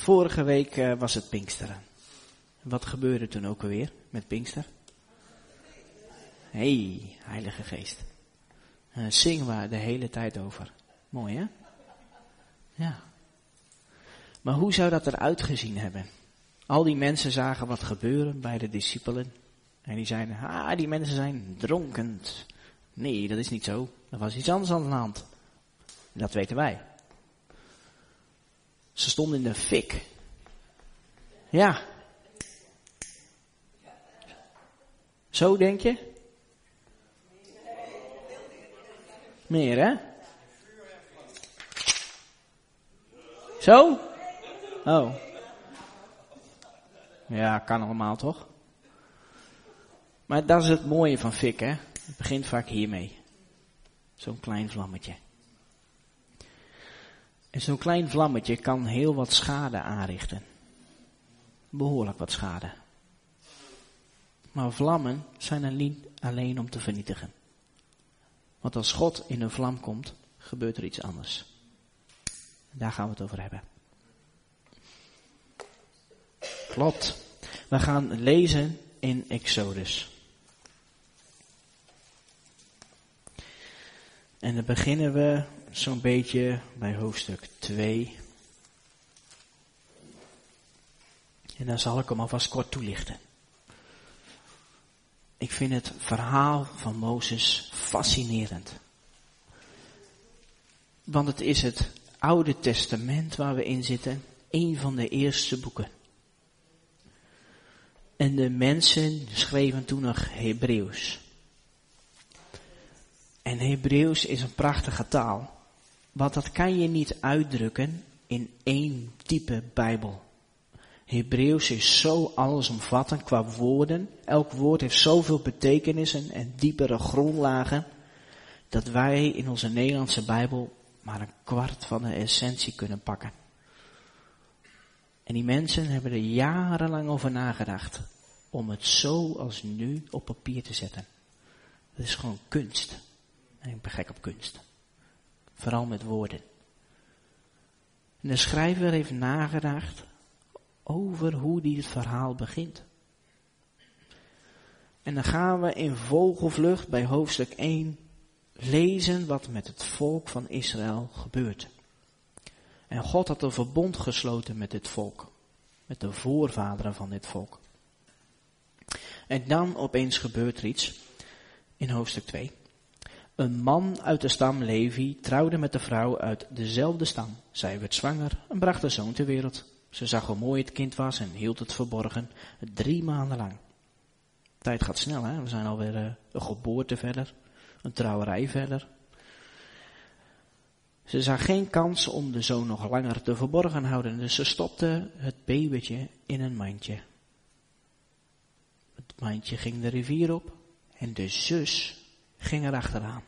Vorige week was het Pinksteren. Wat gebeurde toen ook alweer met Pinkster? Heilige Geest. Zingen we de hele tijd over. Mooi hè? Ja. Maar hoe zou dat eruit gezien hebben? Al die mensen zagen wat gebeuren bij de discipelen. En die zeiden, die mensen zijn dronken. Nee, dat is niet zo. Er was iets anders aan de hand. Dat weten wij. Ze stonden in de fik. Ja. Zo denk je? Meer hè? Zo? Oh. Ja, kan allemaal toch? Maar dat is het mooie van fik hè. Het begint vaak hiermee. Zo'n klein vlammetje. En zo'n klein vlammetje kan heel wat schade aanrichten. Behoorlijk wat schade. Maar vlammen zijn er niet alleen om te vernietigen. Want als God in een vlam komt, gebeurt er iets anders. Daar gaan we het over hebben. Klopt. We gaan lezen in Exodus. En dan beginnen we zo'n beetje bij hoofdstuk 2. En dan zal ik hem alvast kort toelichten. Ik vind het verhaal van Mozes fascinerend. Want het is het Oude Testament waar we in zitten. Een van de eerste boeken. En de mensen schreven toen nog Hebreeuws. En Hebreeuws is een prachtige taal. Want dat kan je niet uitdrukken in één type Bijbel. Hebreeuws is zo allesomvattend qua woorden. Elk woord heeft zoveel betekenissen en diepere grondlagen. Dat wij in onze Nederlandse Bijbel maar een kwart van de essentie kunnen pakken. En die mensen hebben er jarenlang over nagedacht. Om het zo als nu op papier te zetten. Dat is gewoon kunst. En ik ben gek op kunst. Vooral met woorden. En de schrijver heeft nagedacht over hoe die het verhaal begint. En dan gaan we in vogelvlucht bij hoofdstuk 1 lezen wat met het volk van Israël gebeurt. En God had een verbond gesloten met dit volk. Met de voorvaderen van dit volk. En dan opeens gebeurt er iets in hoofdstuk 2. Een man uit de stam Levi trouwde met een vrouw uit dezelfde stam. Zij werd zwanger en bracht een zoon ter wereld. Ze zag hoe mooi het kind was en hield het verborgen 3 maanden lang. De tijd gaat snel hè, we zijn alweer een geboorte verder, een trouwerij verder. Ze zag geen kans om de zoon nog langer te verborgen houden, dus ze stopte het babytje in een mandje. Het mandje ging de rivier op en de zus ging erachteraan.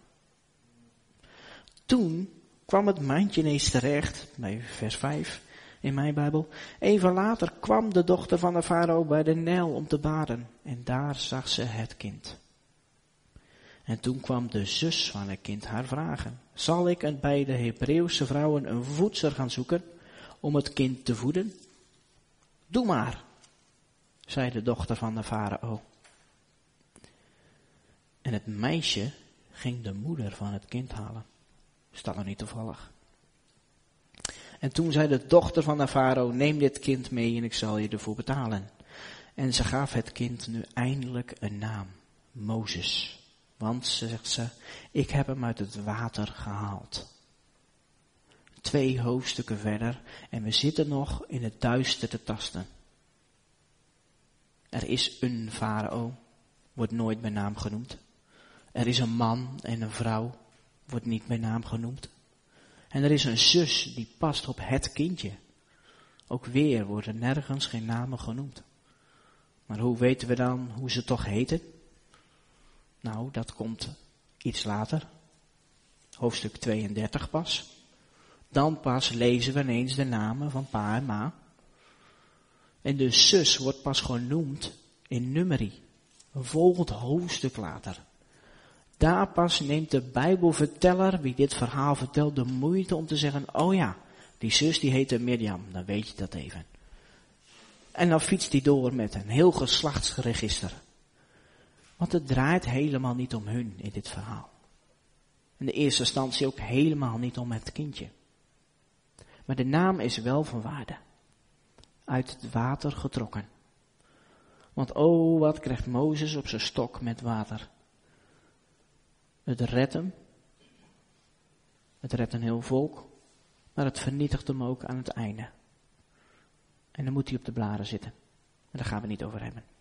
Toen kwam het mandje ineens terecht, bij vers 5 in mijn Bijbel. Even later kwam de dochter van de farao bij de Nijl om te baden. En daar zag ze het kind. En toen kwam de zus van het kind haar vragen. Zal ik bij de Hebreeuwse vrouwen een voedster gaan zoeken om het kind te voeden? Doe maar, zei de dochter van de farao. En het meisje ging de moeder van het kind halen. Staat nog niet toevallig. En toen zei de dochter van de farao, neem dit kind mee en ik zal je ervoor betalen. En ze gaf het kind nu eindelijk een naam, Mozes. Want, zegt ze, ik heb hem uit het water gehaald. 2 hoofdstukken verder en we zitten nog in het duister te tasten. Er is een farao, wordt nooit bij naam genoemd. Er is een man en een vrouw, wordt niet bij naam genoemd. En er is een zus die past op het kindje. Ook weer worden nergens geen namen genoemd. Maar hoe weten we dan hoe ze toch heten? Nou, dat komt iets later. Hoofdstuk 32 pas. Dan pas lezen we ineens de namen van pa en ma. En de zus wordt pas genoemd in Numeri. Een volgend hoofdstuk later. Daar pas neemt de Bijbelverteller, wie dit verhaal vertelt, de moeite om te zeggen, oh ja, Die zus die heette Mirjam, dan weet je dat even. En dan fietst hij door met een heel geslachtsregister. Want het draait helemaal niet om hun in dit verhaal. In de eerste instantie ook helemaal niet om het kindje. Maar de naam is wel van waarde. Uit het water getrokken. Want oh, wat krijgt Mozes op zijn stok met water. Het redt hem. Het redt een heel volk. Maar het vernietigt hem ook aan het einde. En dan moet hij op de blaren zitten. En daar gaan we niet over hebben.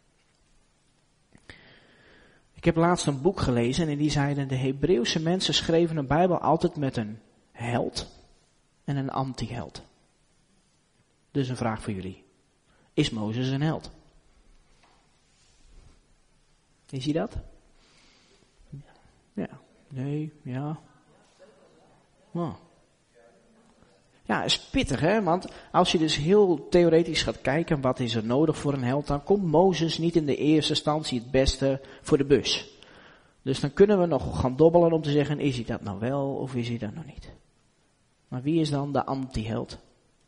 Ik heb laatst een boek gelezen en die zeiden: de Hebreeuwse mensen schreven een Bijbel altijd met een held en een anti-held. Dus een vraag voor jullie. Is Mozes een held? Is hij dat? Ja. Nee. Ja. Oh. Ja, is pittig hè, want als je dus heel theoretisch gaat kijken wat is er nodig voor een held, dan komt Mozes niet in de eerste instantie het beste voor de bus. Dus dan kunnen we nog gaan dobbelen om te zeggen, is hij dat nou wel of is hij dat nou niet? Maar wie is dan de anti-held?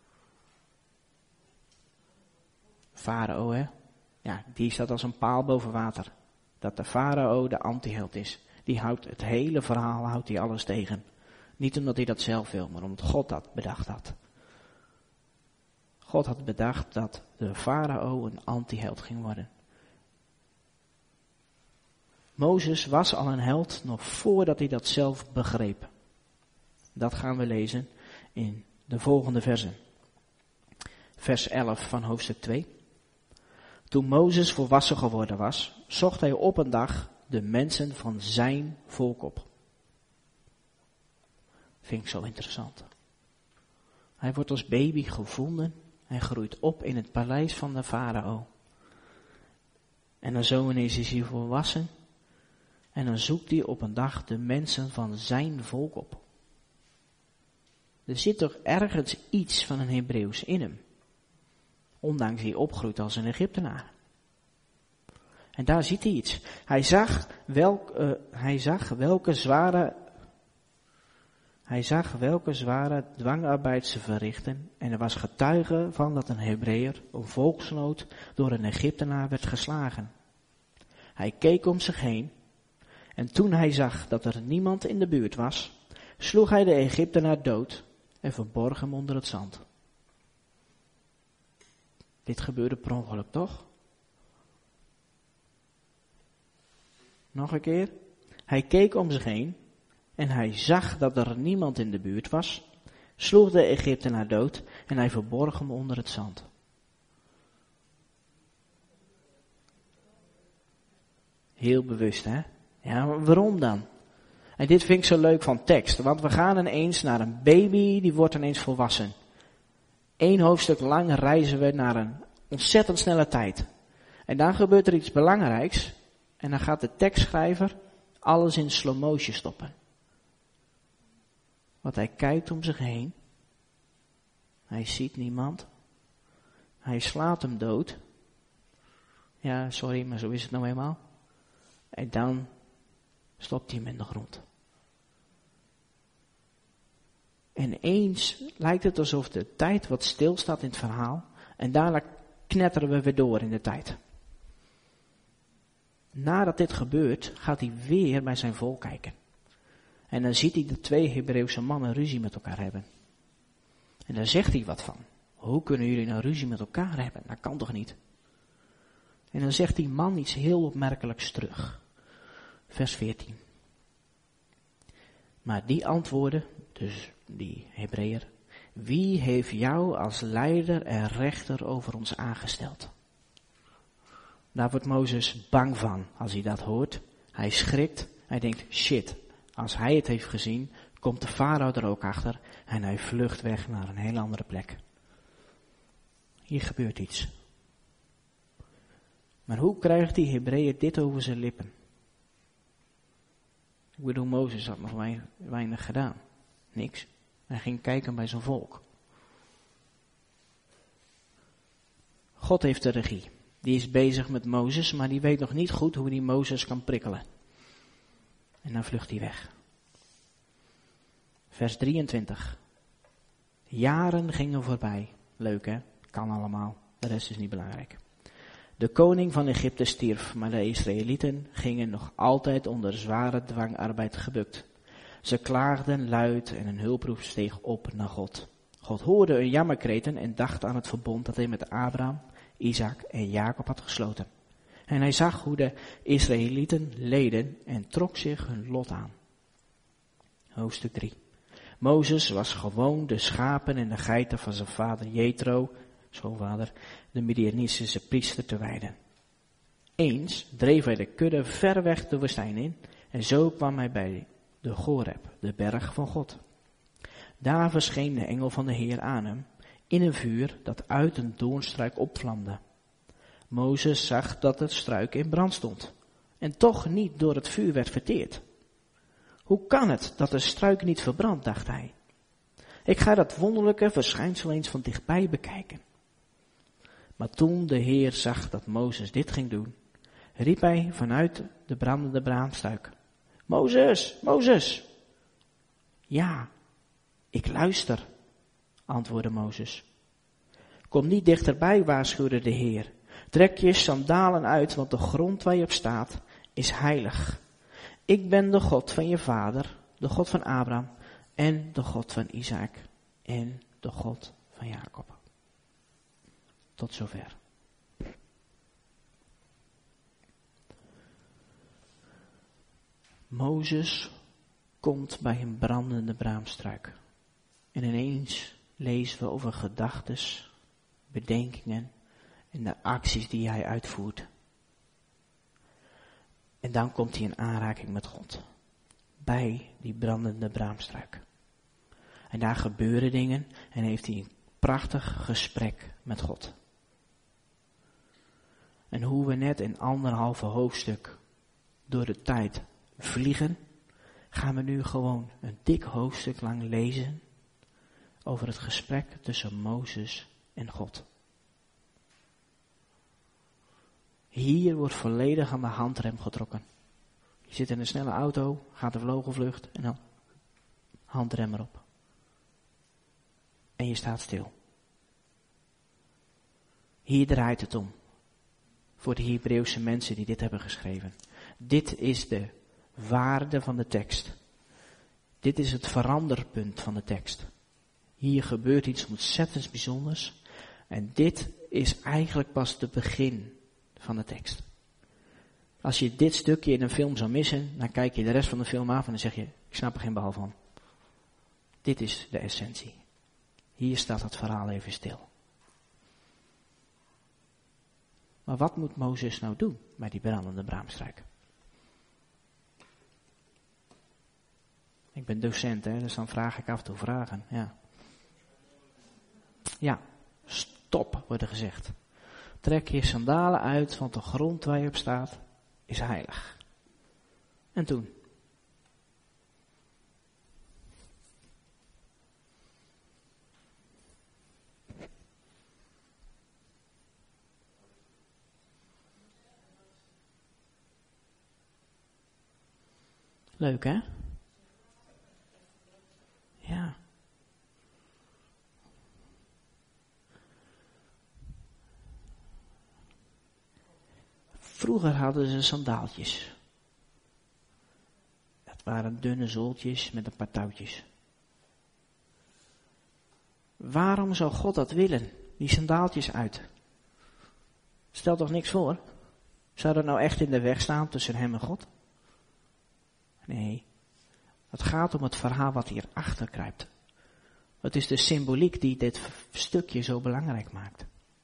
Farao hè, ja, die staat als een paal boven water. Dat de farao de anti-held is. Die houdt het hele verhaal, houdt hij alles tegen. Niet omdat hij dat zelf wil, maar omdat God dat bedacht had. God had bedacht dat de farao een anti-held ging worden. Mozes was al een held nog voordat hij dat zelf begreep. Dat gaan we lezen in de volgende versen. Vers 11 van hoofdstuk 2. Toen Mozes volwassen geworden was, zocht hij op een dag de mensen van zijn volk op. Vind ik zo interessant. Hij wordt als baby gevonden en groeit op in het paleis van de farao. En dan zo ineens is hij volwassen en dan zoekt hij op een dag de mensen van zijn volk op. Er zit toch ergens iets van een Hebreeuws in hem. Ondanks hij opgroeit als een Egyptenaar. En daar ziet hij iets. Hij zag welke zware dwangarbeid ze verrichten en er was getuige van dat een Hebreeër, een volksgenoot, door een Egyptenaar werd geslagen. Hij keek om zich heen en toen hij zag dat er niemand in de buurt was, sloeg hij de Egyptenaar dood en verborg hem onder het zand. Dit gebeurde per ongeluk, toch? Nog een keer. Hij keek om zich heen en hij zag dat er niemand in de buurt was, sloeg de Egyptenaar dood en hij verborg hem onder het zand. Heel bewust, hè? Ja, maar waarom dan? En dit vind ik zo leuk van tekst, want we gaan ineens naar een baby, die wordt ineens volwassen. 1 hoofdstuk lang reizen we naar een ontzettend snelle tijd. En dan gebeurt er iets belangrijks en dan gaat de tekstschrijver alles in slow motion stoppen. Want hij kijkt om zich heen. Hij ziet niemand. Hij slaat hem dood. Ja, sorry, maar zo is het nou eenmaal. En dan stopt hij hem in de grond. En eens lijkt het alsof de tijd wat stilstaat in het verhaal. En daarna knetteren we weer door in de tijd. Nadat dit gebeurt, gaat hij weer bij zijn volk kijken. En dan ziet hij de 2 Hebreeuwse mannen ruzie met elkaar hebben. En daar zegt hij wat van. Hoe kunnen jullie nou ruzie met elkaar hebben? Dat kan toch niet? En dan zegt die man iets heel opmerkelijks terug. Vers 14. Maar die antwoordde, dus die Hebreeër, wie heeft jou als leider en rechter over ons aangesteld? Daar wordt Mozes bang van als hij dat hoort. Hij schrikt, hij denkt, shit, als hij het heeft gezien, komt de farao er ook achter en hij vlucht weg naar een heel andere plek. Hier gebeurt iets. Maar hoe krijgt die Hebreeër dit over zijn lippen? Ik bedoel, Mozes had nog weinig gedaan. Niks. Hij ging kijken bij zijn volk. God heeft de regie. Die is bezig met Mozes, maar die weet nog niet goed hoe hij Mozes kan prikkelen. En dan vlucht hij weg. Vers 23. Jaren gingen voorbij. Leuk hè? Kan allemaal. De rest is niet belangrijk. De koning van Egypte stierf, maar de Israëlieten gingen nog altijd onder zware dwangarbeid gebukt. Ze klaagden luid en hun hulproep steeg op naar God. God hoorde hun jammerkreten en dacht aan het verbond dat hij met Abraham, Isaac en Jacob had gesloten. En hij zag hoe de Israëlieten leden en trok zich hun lot aan. Hoofdstuk 3. Mozes was gewoon de schapen en de geiten van zijn vader Jethro, schoonvader, de Midianistische priester, te weiden. Eens dreef hij de kudde ver weg de woestijn in en zo kwam hij bij de Goreb, de berg van God. Daar verscheen de engel van de Heer aan hem in een vuur dat uit een doornstruik opvlamde. Mozes zag dat het struik in brand stond en toch niet door het vuur werd verteerd. Hoe kan het dat de struik niet verbrandt, dacht hij. Ik ga dat wonderlijke verschijnsel eens van dichtbij bekijken. Maar toen de Heer zag dat Mozes dit ging doen, riep hij vanuit de brandende braamstruik: Mozes, Mozes! Ja, ik luister, antwoordde Mozes. Kom niet dichterbij, waarschuwde de Heer. Trek je sandalen uit, want de grond waar je op staat is heilig. Ik ben de God van je vader, de God van Abraham en de God van Isaac en de God van Jacob. Tot zover. Mozes komt bij een brandende braamstruik. En ineens lezen we over gedachtes, bedenkingen en de acties die hij uitvoert. En dan komt hij in aanraking met God. Bij die brandende braamstruik. En daar gebeuren dingen en heeft hij een prachtig gesprek met God. En hoe we net in 1,5 hoofdstuk door de tijd vliegen, gaan we nu gewoon een dik hoofdstuk lang lezen over het gesprek tussen Mozes en God. Hier wordt volledig aan de handrem getrokken. Je zit in een snelle auto, gaat een vogelvlucht en dan handrem erop. En je staat stil. Hier draait het om. Voor de Hebreeuwse mensen die dit hebben geschreven. Dit is de waarde van de tekst. Dit is het veranderpunt van de tekst. Hier gebeurt iets ontzettend bijzonders. En dit is eigenlijk pas het begin van de tekst. Als je dit stukje in een film zou missen, dan kijk je de rest van de film af en dan zeg je, ik snap er geen bal van. Dit is de essentie. Hier staat het verhaal even stil. Maar wat moet Mozes nou doen bij die brandende braamstruik? Ik ben docent, dus dan vraag ik af en toe vragen. Ja, stop, wordt er gezegd. Trek je sandalen uit, want de grond waar je op staat is heilig. En toen? Leuk, hè? Ja. Vroeger hadden ze sandaaltjes. Dat waren dunne zooltjes met een paar touwtjes. Waarom zou God dat willen? Die sandaaltjes uit. Stel toch niks voor? Zou dat nou echt in de weg staan tussen hem en God? Nee. Het gaat om het verhaal wat hierachter kruipt. Het is de symboliek die dit stukje zo belangrijk maakt.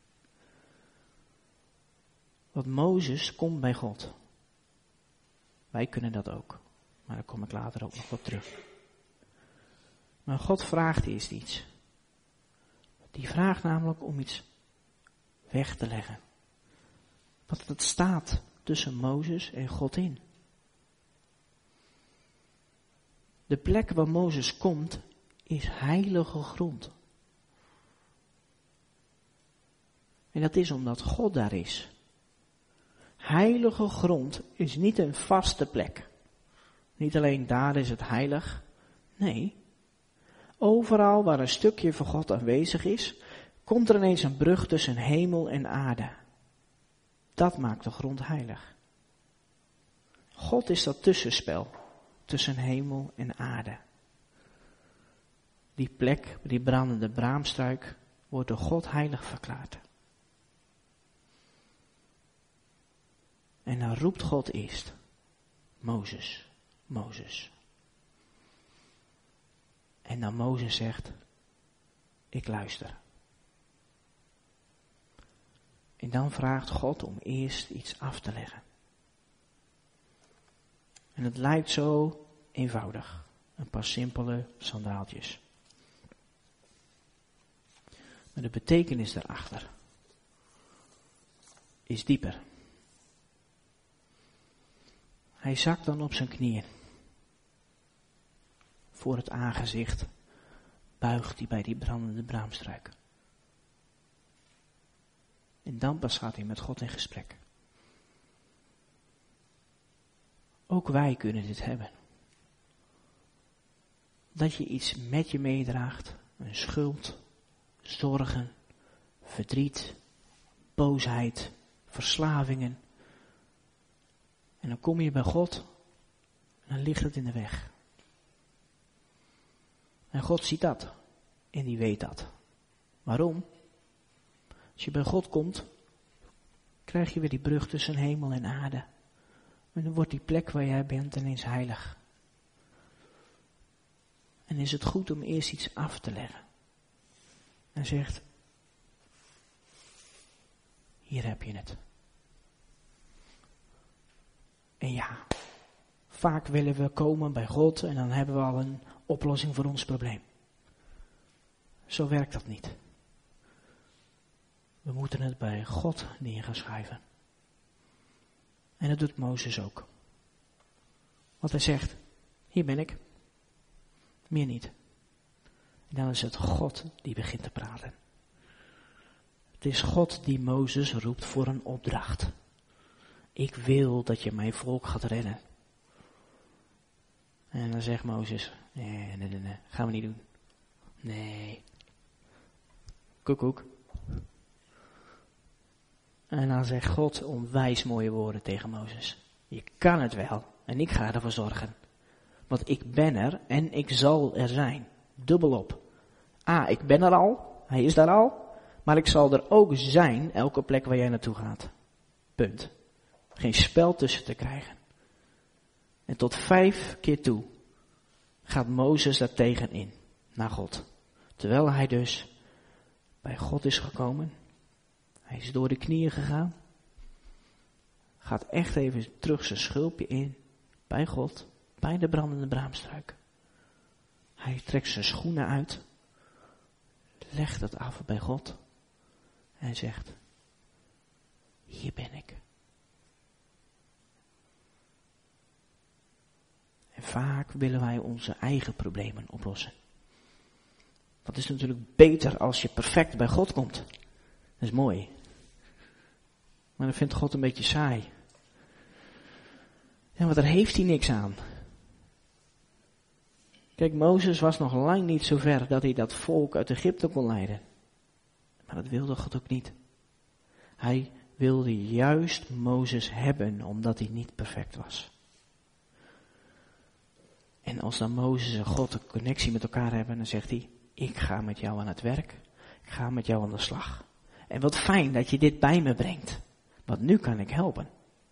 Want Mozes komt bij God. Wij kunnen dat ook. Maar daar kom ik later ook nog op terug. Maar God vraagt eerst iets. Die vraagt namelijk om iets weg te leggen. Want het staat tussen Mozes en God in. De plek waar Mozes komt is heilige grond. En dat is omdat God daar is. Heilige grond is niet een vaste plek. Niet alleen daar is het heilig. Nee, Overal waar een stukje van God aanwezig is, komt er ineens een brug tussen hemel en aarde. Dat maakt de grond heilig. God is dat tussenspel tussen hemel en aarde. Die plek, die brandende braamstruik, wordt door God heilig verklaard. En dan roept God eerst, Mozes, Mozes. En dan Mozes zegt, ik luister. En dan vraagt God om eerst iets af te leggen. En het lijkt zo eenvoudig. Een paar simpele sandaaltjes. Maar de betekenis daarachter is dieper. Hij zakt dan op zijn knieën. Voor het aangezicht buigt hij bij die brandende braamstruik. En dan pas gaat hij met God in gesprek. Ook wij kunnen dit hebben. Dat je iets met je meedraagt, een schuld, zorgen, verdriet, boosheid, verslavingen. En dan kom je bij God en dan ligt het in de weg. En God ziet dat en die weet dat. Waarom? Als je bij God komt, krijg je weer die brug tussen hemel en aarde. En dan wordt die plek waar jij bent ineens heilig. En is het goed om eerst iets af te leggen. En zegt, hier heb je het. En ja, vaak willen we komen bij God en dan hebben we al een oplossing voor ons probleem. Zo werkt dat niet. We moeten het bij God neer gaan schuiven. En dat doet Mozes ook. Want hij zegt, hier ben ik. Meer niet. En dan is het God die begint te praten. Het is God die Mozes roept voor een opdracht. Ik wil dat je mijn volk gaat redden. En dan zegt Mozes, nee, gaan we niet doen. Nee. Koekoek. En dan zegt God onwijs mooie woorden tegen Mozes. Je kan het wel en ik ga ervoor zorgen. Want ik ben er en ik zal er zijn. Dubbelop. Ik ben er al, hij is daar al. Maar ik zal er ook zijn, elke plek waar jij naartoe gaat. Punt. Geen spel tussen te krijgen. En tot 5 keer toe gaat Mozes daar tegenin, naar God. Terwijl hij dus bij God is gekomen. Hij is door de knieën gegaan. Gaat echt even terug zijn schulpje in. Bij God. Bij de brandende braamstruik. Hij trekt zijn schoenen uit. Legt het af bij God. En zegt. Hier ben ik. En vaak willen wij onze eigen problemen oplossen. Dat is natuurlijk beter als je perfect bij God komt. Dat is mooi. Maar dan vindt God een beetje saai. Ja, want daar heeft hij niks aan. Kijk, Mozes was nog lang niet zo ver dat hij dat volk uit Egypte kon leiden. Maar dat wilde God ook niet. Hij wilde juist Mozes hebben, omdat hij niet perfect was. En als dan Mozes en God een connectie met elkaar hebben, dan zegt hij, ik ga met jou aan het werk. Ik ga met jou aan de slag. En wat fijn dat je dit bij me brengt. Want nu kan ik helpen.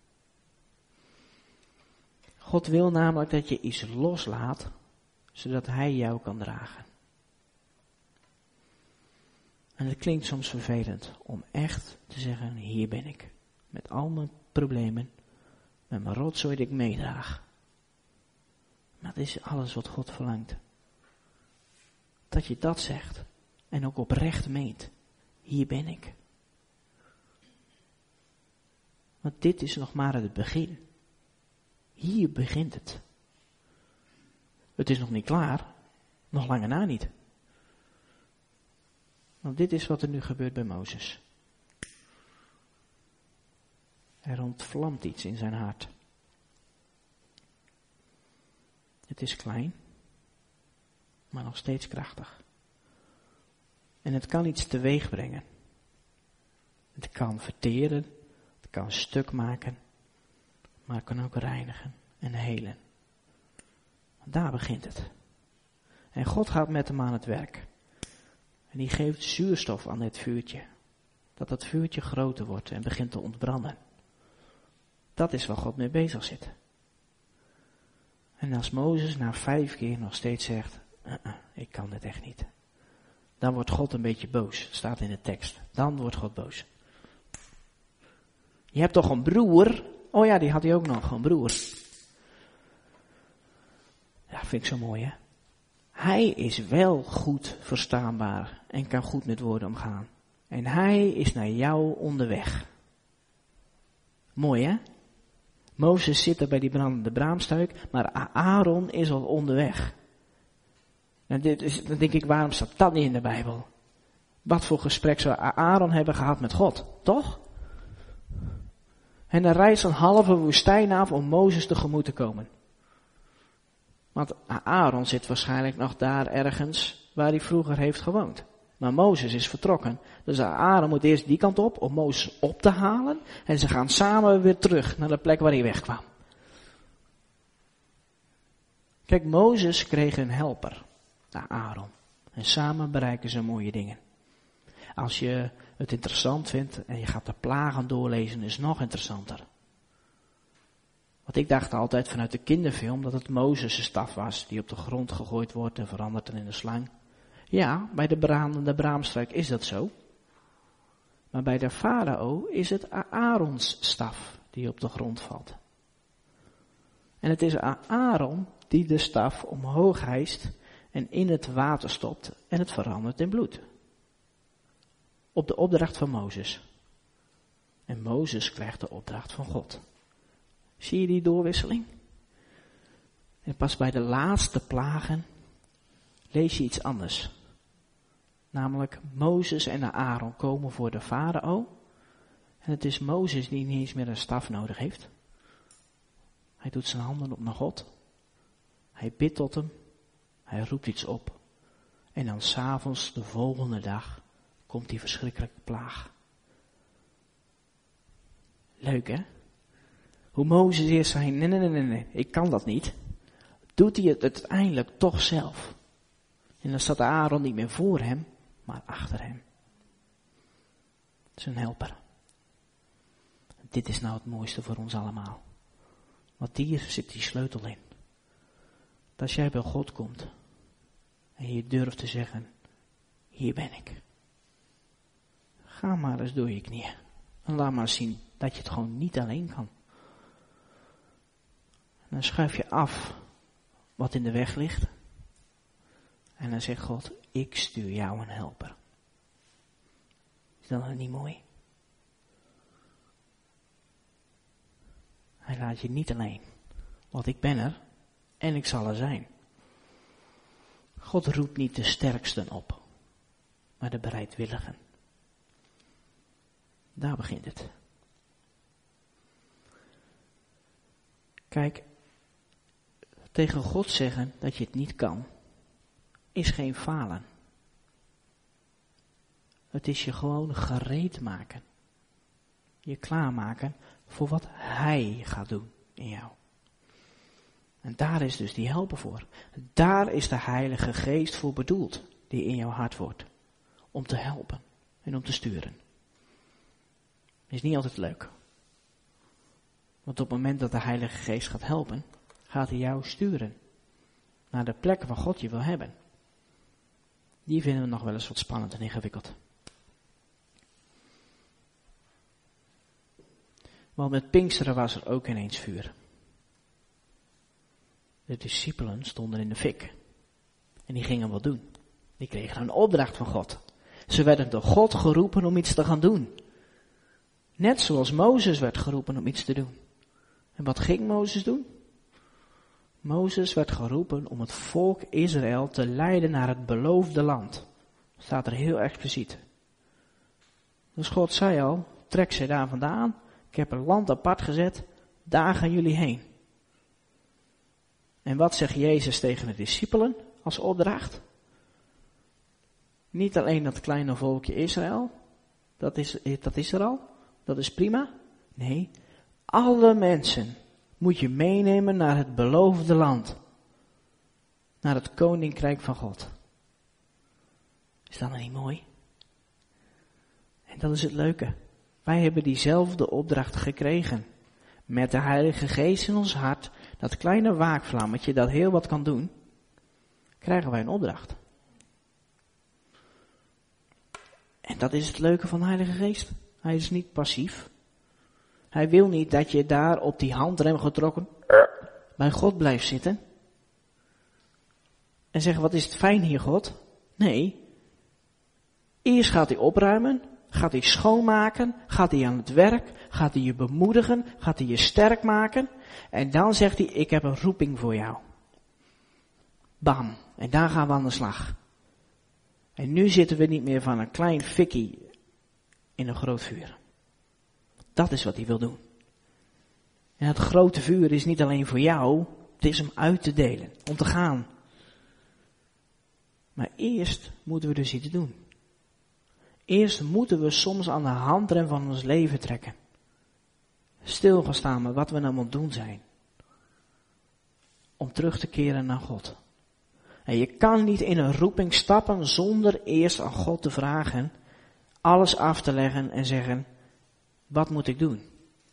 God wil namelijk dat je iets loslaat, zodat hij jou kan dragen. En het klinkt soms vervelend om echt te zeggen, hier ben ik. Met al mijn problemen, met mijn rotzooi die ik meedraag. Maar dat is alles wat God verlangt. Dat je dat zegt en ook oprecht meent. Hier ben ik. Want dit is nog maar het begin. Hier begint het. Het is nog niet klaar. Nog langer na niet. Want dit is wat er nu gebeurt bij Mozes. Er ontvlamt iets in zijn hart. Het is klein. maar nog steeds krachtig. En het kan iets teweeg brengen. Het kan verteren, het kan stuk maken, maar het kan ook reinigen en helen. Daar begint het. En God gaat met hem aan het werk. En die geeft zuurstof aan dit vuurtje. Dat het vuurtje groter wordt en begint te ontbranden. Dat is waar God mee bezig zit. En als Mozes na 5 keer nog steeds zegt, ik kan dit echt niet. Dan wordt God een beetje boos, staat in de tekst. Dan wordt God boos. Je hebt toch een broer? Oh ja, die had hij ook nog, een broer. Ja, vind ik zo mooi, hè? Hij is wel goed verstaanbaar en kan goed met woorden omgaan. En hij is naar jou onderweg. Mooi, hè? Mozes zit er bij die brandende braamstruik, maar Aaron is al onderweg. En dan denk ik, waarom staat dat niet in de Bijbel? Wat voor gesprek zou Aaron hebben gehad met God, toch? En hij reist een halve woestijn af om Mozes tegemoet te komen. Want Aaron zit waarschijnlijk nog daar ergens waar hij vroeger heeft gewoond. Maar Mozes is vertrokken. Dus Aaron moet eerst die kant op om Mozes op te halen. En ze gaan samen weer terug naar de plek waar hij wegkwam. Kijk, Mozes kreeg een helper. Aaron. En samen bereiken ze mooie dingen. Als je het interessant vindt en je gaat de plagen doorlezen, is het nog interessanter. Want ik dacht altijd vanuit de kinderfilm dat het Mozes' staf was die op de grond gegooid wordt en verandert dan in een slang. Ja, bij de brandende braamstruik is dat zo. Maar bij de farao is het Aarons staf die op de grond valt. En het is Aaron die de staf omhoog hijst en in het water stopt en het verandert in bloed. Op de opdracht van Mozes. En Mozes krijgt de opdracht van God. Zie je die doorwisseling? En pas bij de laatste plagen lees je iets anders. Namelijk Mozes en Aaron komen voor de farao. En het is Mozes die niet eens meer een staf nodig heeft. Hij doet zijn handen op naar God. Hij bidt tot hem. Hij roept iets op. En dan 's avonds de volgende dag komt die verschrikkelijke plaag. Leuk, hè? Hoe Mozes eerst zei, nee, ik kan dat niet. Doet hij het uiteindelijk toch zelf. En dan staat Aaron niet meer voor hem, maar achter hem. Zijn helper. Dit is nou het mooiste voor ons allemaal. Want hier zit die sleutel in. Dat als jij bij God komt en je durft te zeggen, hier ben ik. Ga maar eens door je knieën. En laat maar zien dat je het gewoon niet alleen kan. En dan schuif je af wat in de weg ligt. En dan zegt God, ik stuur jou een helper. Is dat niet mooi? Hij laat je niet alleen. Want ik ben er en ik zal er zijn. God roept niet de sterksten op, maar de bereidwilligen. Daar begint het. Kijk, tegen God zeggen dat je het niet kan, is geen falen. Het is je gewoon gereed maken. Je klaarmaken voor wat Hij gaat doen in jou. En daar is dus die helper voor. Daar is de Heilige Geest voor bedoeld, die in jouw hart wordt. Om te helpen en om te sturen. Is niet altijd leuk. Want op het moment dat de Heilige Geest gaat helpen, gaat hij jou sturen. Naar de plek waar God je wil hebben. Die vinden we nog wel eens wat spannend en ingewikkeld. Want met Pinksteren was er ook ineens vuur. De discipelen stonden in de fik. En die gingen wat doen. Die kregen een opdracht van God. Ze werden door God geroepen om iets te gaan doen. Net zoals Mozes werd geroepen om iets te doen. En wat ging Mozes doen? Mozes werd geroepen om het volk Israël te leiden naar het beloofde land. Dat staat er heel expliciet. Dus God zei al, trek ze daar vandaan. Ik heb een land apart gezet. Daar gaan jullie heen. En wat zegt Jezus tegen de discipelen als opdracht? Niet alleen dat kleine volkje Israël, dat is er al, dat is prima. Nee, alle mensen moet je meenemen naar het beloofde land. Naar het koninkrijk van God. Is dat nou niet mooi? En dat is het leuke. Wij hebben diezelfde opdracht gekregen. Met de Heilige Geest in ons hart, dat kleine waakvlammetje dat heel wat kan doen, krijgen wij een opdracht. En dat is het leuke van de Heilige Geest. Hij is niet passief. Hij wil niet dat je daar op die handrem getrokken bij God blijft zitten. En zeggen, wat is het fijn hier, God? Nee. Eerst gaat hij opruimen, gaat hij schoonmaken, gaat hij aan het werk, gaat hij je bemoedigen, gaat hij je sterk maken. En dan zegt hij, ik heb een roeping voor jou. Bam. En daar gaan we aan de slag. En nu zitten we niet meer van een klein fikkie in een groot vuur. Dat is wat hij wil doen. En het grote vuur is niet alleen voor jou, het is om uit te delen, om te gaan. Maar eerst moeten we dus iets doen. Eerst moeten we soms aan de handrem van ons leven trekken. Stil gaan staan met wat we nou aan het doen zijn. Om terug te keren naar God. En je kan niet in een roeping stappen zonder eerst aan God te vragen, alles af te leggen en zeggen, wat moet ik doen?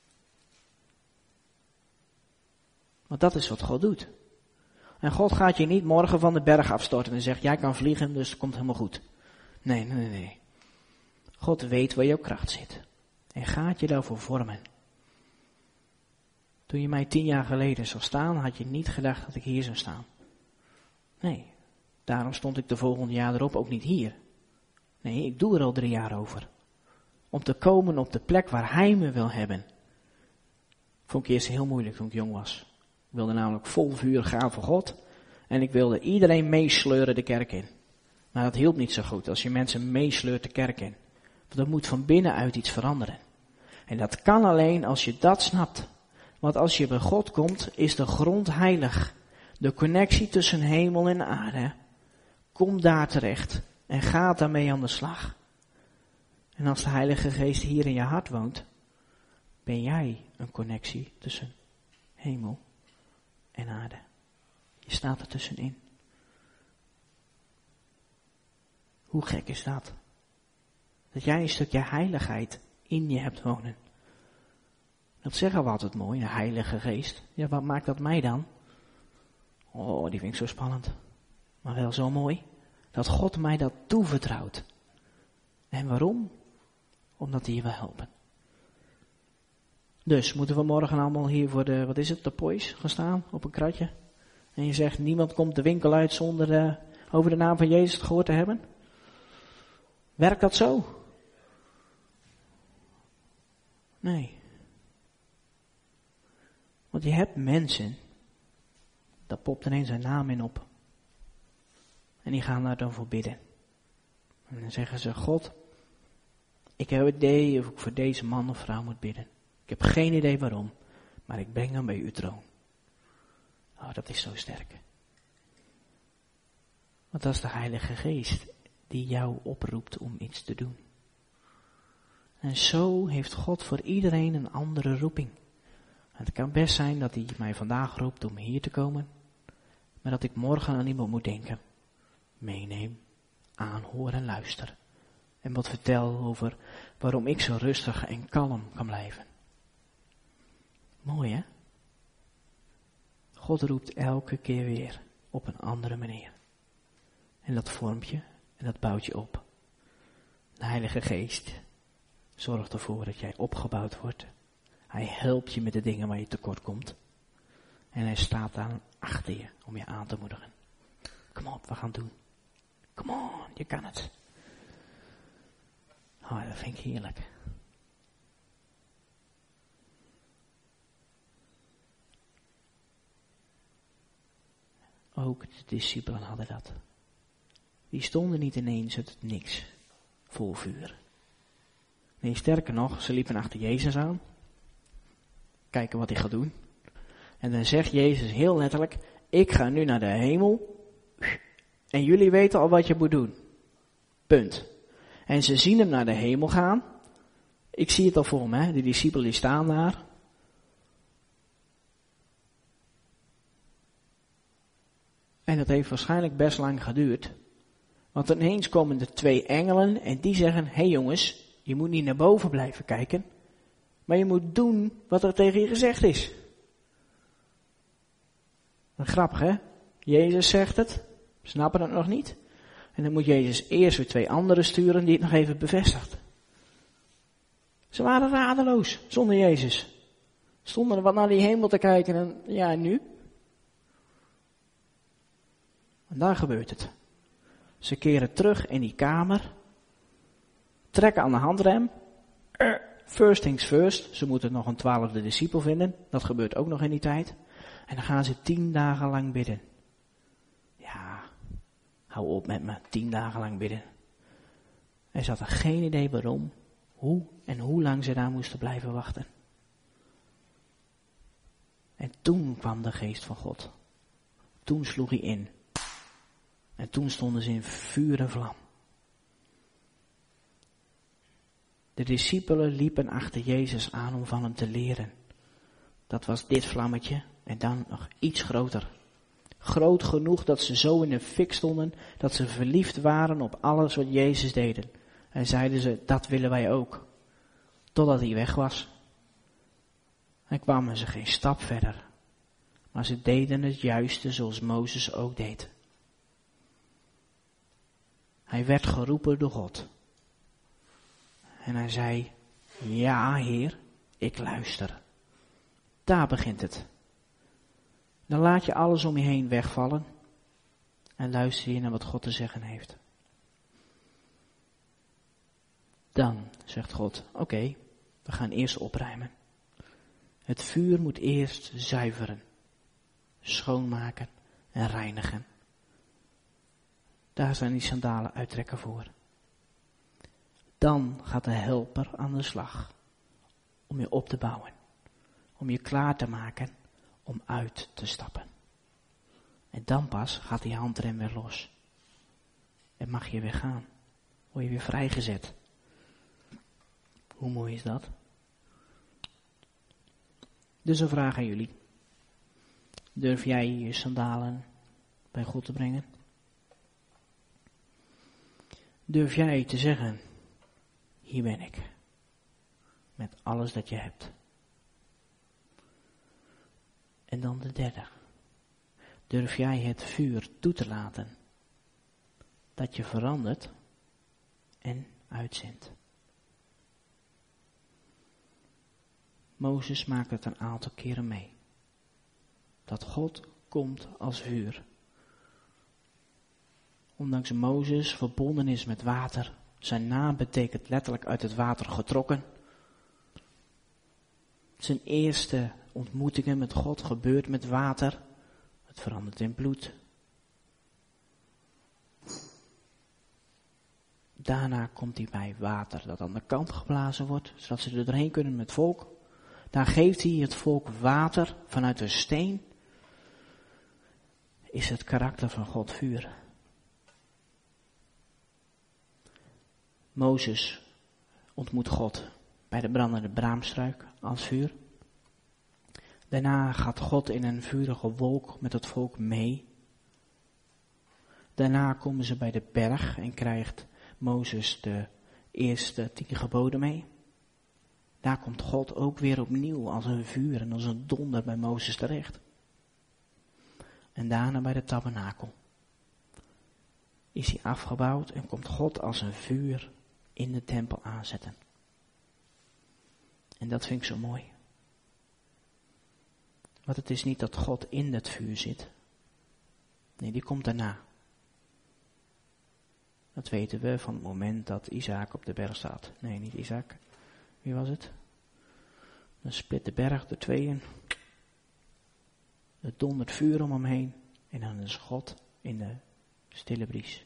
Want dat is wat God doet. En God gaat je niet morgen van de berg afstorten en zegt, jij kan vliegen, dus het komt helemaal goed. Nee. God weet waar jouw kracht zit. En gaat je daarvoor vormen. Toen je mij 10 jaar geleden zou staan, had je niet gedacht dat ik hier zou staan. Nee, daarom stond ik de volgende jaar erop ook niet hier. Nee, ik doe er al 3 jaar over. Om te komen op de plek waar hij me wil hebben. Vond ik eerst heel moeilijk toen ik jong was. Ik wilde namelijk vol vuur gaan voor God. En ik wilde iedereen meesleuren de kerk in. Maar dat hielp niet zo goed als je mensen meesleurt de kerk in. Want er moet van binnenuit iets veranderen. En dat kan alleen als je dat snapt. Want als je bij God komt, is de grond heilig. De connectie tussen hemel en aarde. Kom daar terecht en ga daarmee aan de slag. En als de Heilige Geest hier in je hart woont, ben jij een connectie tussen hemel en aarde. Je staat er tussenin. Hoe gek is dat? Dat jij een stukje heiligheid in je hebt wonen. Dat zeggen we altijd mooi, de Heilige Geest. Ja, wat maakt dat mij dan? Oh, die vind ik zo spannend. Maar wel zo mooi. Dat God mij dat toevertrouwt. En waarom? Omdat hij je wil helpen. Dus moeten we morgen allemaal hier voor de pois gaan staan op een kratje. En je zegt, niemand komt de winkel uit zonder over de naam van Jezus het gehoord te hebben. Werkt dat zo? Nee. Want je hebt mensen, daar popt ineens zijn naam in op. En die gaan daar dan voor bidden. En dan zeggen ze, God, ik heb het idee of ik voor deze man of vrouw moet bidden. Ik heb geen idee waarom, maar ik breng hem bij uw troon. Oh, dat is zo sterk. Want dat is de Heilige Geest die jou oproept om iets te doen. En zo heeft God voor iedereen een andere roeping. En het kan best zijn dat hij mij vandaag roept om hier te komen, maar dat ik morgen aan iemand moet denken. Meeneem, aanhoor en luister. En wat vertel over waarom ik zo rustig en kalm kan blijven. Mooi hè? God roept elke keer weer op een andere manier. En dat vormt je en dat bouwt je op. De Heilige Geest zorgt ervoor dat jij opgebouwd wordt. Hij helpt je met de dingen waar je tekort komt. En hij staat dan achter je om je aan te moedigen. Kom op, we gaan het doen. Come on, je kan het. Oh, dat vind ik heerlijk. Ook de discipelen hadden dat. Die stonden niet ineens uit het niks, vol vuur. Nee, sterker nog, ze liepen achter Jezus aan. Kijken wat hij gaat doen. En dan zegt Jezus heel letterlijk, ik ga nu naar de hemel. En jullie weten al wat je moet doen. Punt. En ze zien hem naar de hemel gaan. Ik zie het al voor me, hè? De discipelen die staan daar. En dat heeft waarschijnlijk best lang geduurd. Want ineens komen er 2 engelen en die zeggen, hé jongens, je moet niet naar boven blijven kijken. Maar je moet doen wat er tegen je gezegd is. Grappig hè? Jezus zegt het, snappen het nog niet. En dan moet Jezus eerst weer 2 anderen sturen die het nog even bevestigt. Ze waren radeloos zonder Jezus. Stonden er wat naar die hemel te kijken en ja, nu? En daar gebeurt het. Ze keren terug in die kamer, trekken aan de handrem. First things first, ze moeten nog een 12e discipel vinden, dat gebeurt ook nog in die tijd. En dan gaan ze 10 dagen lang bidden. Ja, hou op met me, 10 dagen lang bidden. En ze hadden geen idee waarom, hoe en hoe lang ze daar moesten blijven wachten. En toen kwam de geest van God. Toen sloeg hij in. En toen stonden ze in vuur en vlam. De discipelen liepen achter Jezus aan om van hem te leren. Dat was dit vlammetje en dan nog iets groter. Groot genoeg dat ze zo in de fik stonden, dat ze verliefd waren op alles wat Jezus deed. En zeiden ze, dat willen wij ook. Totdat hij weg was. En kwamen ze geen stap verder. Maar ze deden het juiste zoals Mozes ook deed. Hij werd geroepen door God. En hij zei, ja Heer, ik luister. Daar begint het. Dan laat je alles om je heen wegvallen. En luister je naar wat God te zeggen heeft. Dan zegt God, oké, we gaan eerst opruimen. Het vuur moet eerst zuiveren, schoonmaken en reinigen. Daar zijn die sandalen uittrekken voor. Dan gaat de helper aan de slag om je op te bouwen. Om je klaar te maken om uit te stappen. En dan pas gaat die handrem weer los. En mag je weer gaan. Word je weer vrijgezet. Hoe mooi is dat? Dus een vraag aan jullie. Durf jij je sandalen bij God te brengen? Durf jij te zeggen, hier ben ik. Met alles dat je hebt. En dan de derde. Durf jij het vuur toe te laten. Dat je verandert en uitzendt. Mozes maakt het een aantal keren mee. Dat God komt als vuur. Ondanks Mozes verbonden is met water. Zijn naam betekent letterlijk uit het water getrokken. Zijn eerste ontmoetingen met God gebeurt met water. Het verandert in bloed. Daarna komt hij bij water dat aan de kant geblazen wordt, zodat ze er doorheen kunnen met het volk. Daar geeft hij het volk water vanuit een steen. Is het karakter van God vuur. Mozes ontmoet God bij de brandende braamstruik als vuur. Daarna gaat God in een vurige wolk met het volk mee. Daarna komen ze bij de berg en krijgt Mozes de eerste 10 geboden mee. Daar komt God ook weer opnieuw als een vuur en als een donder bij Mozes terecht. En daarna bij de tabernakel is hij afgebouwd en komt God als een vuur in de tempel aanzetten. En dat vind ik zo mooi. Want het is niet dat God in het vuur zit. Nee, die komt daarna. Dat weten we van het moment dat Isaac op de berg staat. Nee, niet Isaac. Wie was het? Dan split de berg door tweeën. Er dondert vuur om hem heen. En dan is God in de stille bries.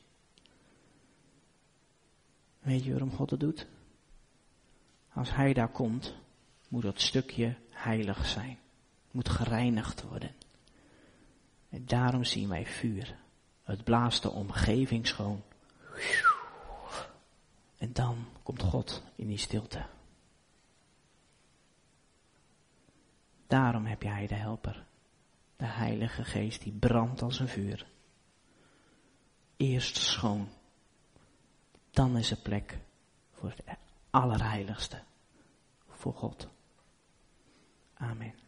Weet je waarom God het doet? Als hij daar komt, moet dat stukje heilig zijn. Moet gereinigd worden. En daarom zien wij vuur. Het blaast de omgeving schoon. En dan komt God in die stilte. Daarom heb jij de helper. De Heilige Geest die brandt als een vuur. Eerst schoon. Dan is er plek voor het allerheiligste. Voor God. Amen.